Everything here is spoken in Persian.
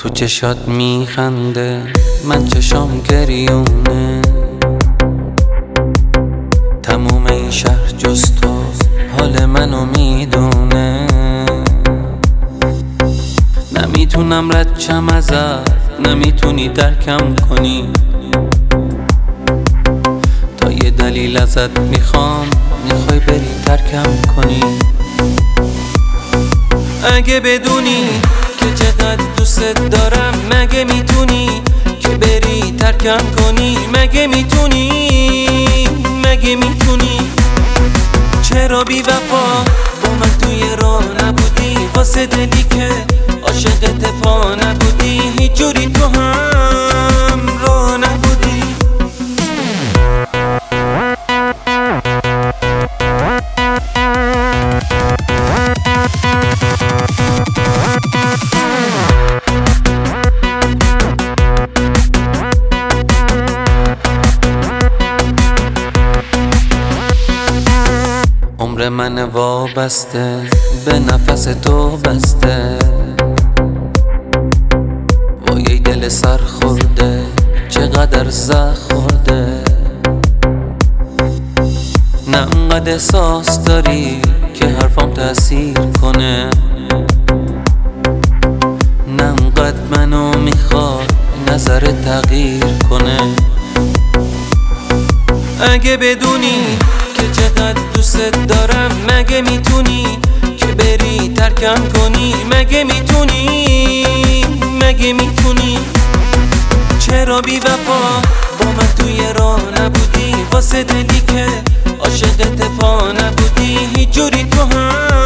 تو چشات میخنده من چشام گریونه، تموم این شهر جز تو حال منو میدونه. نمیتونم رد شم ازت، نمیتونی درکم کنی، تا یه دلیل ازت میخوام، میخوای بری ترکم کنی. اگه بدونی که چقدر دوست دارم، مگه میتونی که بری ترکم کنی؟ مگه میتونی؟ مگه میتونی؟ چرا بی وفا با من توی راه نبودی؟ واسه دلی که عاشقت پا نبودی، هیچ جوری تو هم راه نبودی. عمر من وابسته به نفس تو بسته، وای دل سر خورده چقدر زخم خورده. نه انقدر احساس داری که حرفام تأثیر کنه، نه انقدر منو میخواد نظر تغییر کنه. اگه بدونی که چقدر دوست دارم، مگه میتونی که بری ترکم کنی؟ مگه میتونی؟ مگه میتونی؟ چرا بی وفا با من توی راه نبودی؟ واسه دلی که عاشقت پا نبودی، هیچ جوری تو هم